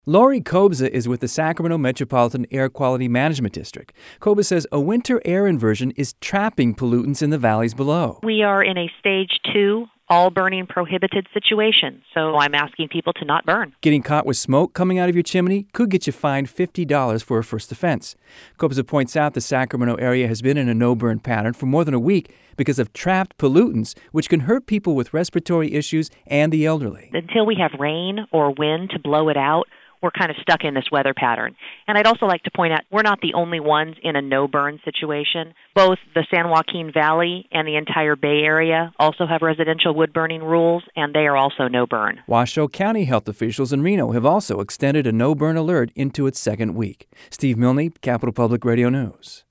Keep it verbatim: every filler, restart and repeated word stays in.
Lori Kobza is with the Sacramento Metropolitan Air Quality Management District. Kobza says a winter air inversion is trapping pollutants in the valleys below. We are in a stage two, all burning prohibited situation, so I'm asking people to not burn. Getting caught with smoke coming out of your chimney could get you fined fifty dollars for a first offense. Kobza points out the Sacramento area has been in a no-burn pattern for more than a week because of trapped pollutants, which can hurt people with respiratory issues and the elderly. Until we have rain or wind to blow it out, we're kind of stuck in this weather pattern. And I'd also like to point out, we're not the only ones in a no-burn situation. Both the San Joaquin Valley and the entire Bay Area also have residential wood-burning rules, and they are also no-burn. Washoe County health officials in Reno have also extended a no-burn alert into its second week. Steve Milne, Capital Public Radio News.